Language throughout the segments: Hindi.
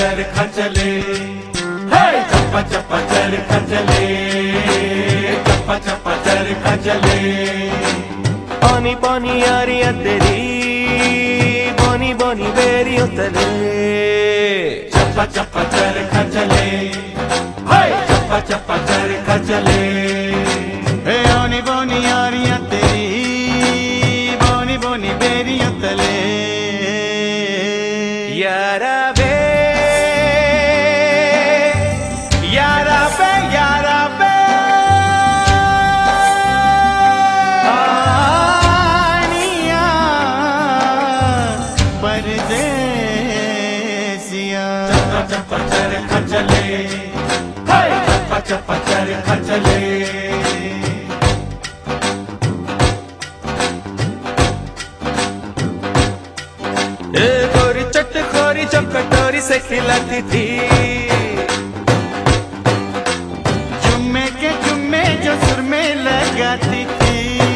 चरखा चले, चप्पा चप्पा चरखा चले, चप्पा चप्पा चरखा चले। पानी पानी यारियां तेरी, बोनी बोनी बेरियों तले। चप्पा चप्पा चरखा चले, चप्पा चप्पा चरखा चले। बोनी बोनी यारियां तेरी, बोनी बोनी बेरियों तले। यारा बे, यारा बे, यारा बे। आनिया परदेसिया। चप्पा चप्पा चरखा चले, चप्पा चप्पा चरखा चले। गोरी चटखोरी जब कटोरी से खिलाती थी, जुम्मे के जुम्मे जो सुर में लगाती थी।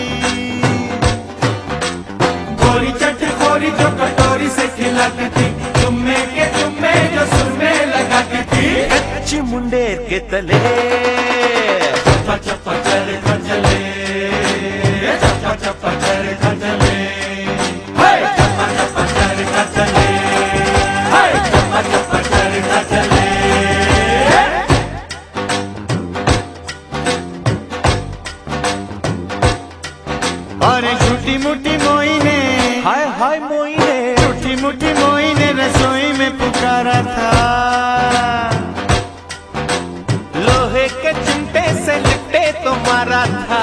गोरी चटखोरी जो कटोरी से खिलाती थी, जुम्मे के जुम्मे जो सुर में लगाती थी। कच्ची मुंडेर के तले। चप्पा चप्पा चरखा चले, चप्पा चप्पा चरखा चले। चप्पा चप्पा चरखा चले, चप्पा चप्पा चरखा चले। और झूठी मुठी मोई ने, हाय हाय मोई ने, झूठी मुठी मोई ने रसोई में पुकारा था। लोहे के चिमटे से लिपटे तो मारा था।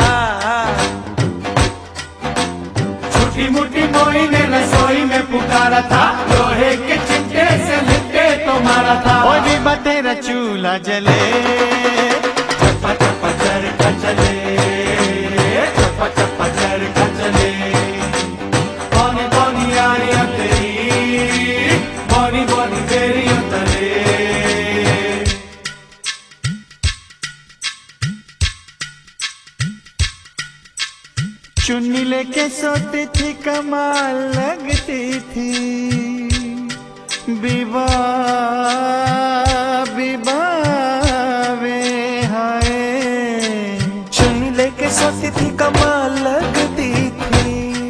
छोटी मोटी मोई ने रसोई में पुकारा था, लोहे के चिमटे से लिपटे तो मारा था। और भी तेरा चूल्हा जले। चप्पा चप्पा चरखा चले, चप्पा चप्पा चरखा चले। बोनी बोनी यारियां तेरी, बोनी बोनी बेरियों तले। चुन्नी लेके सोती थी, कमाल लगती थी। विवाह वे हाय। चुन्नी लेके सोती थी, कमाल लगती थी।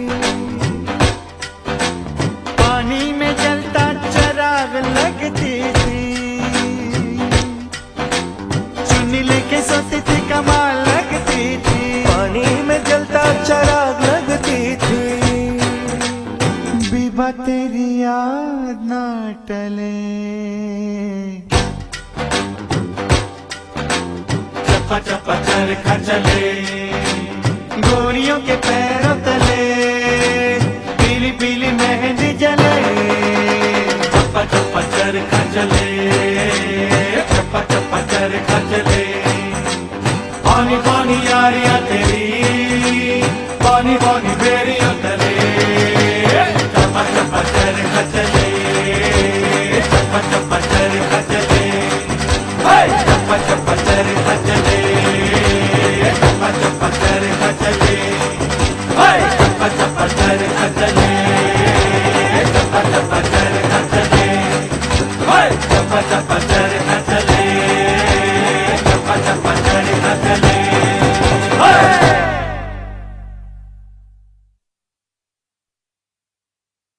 पानी में जलता चराग लगती थी। चुन्नी लेके सोती थी, कमाल लगती थी। पानी में जलता चराग लगती थी। विवाह तेरी याद ना टले। चप्पा चप्पा चरखा चले, गोरियों के पैरों तले पीली पीली मेहंदी जले। चप्पा चप्पा चरखा चले, चप्पा चप्पा चरखा चले। बोनी बोनी यारियां तेरी, बोनी बोनी बेरियों तले। चप्पा चप्पा चरखा चले, चप्पा चप्पा चरखा चले।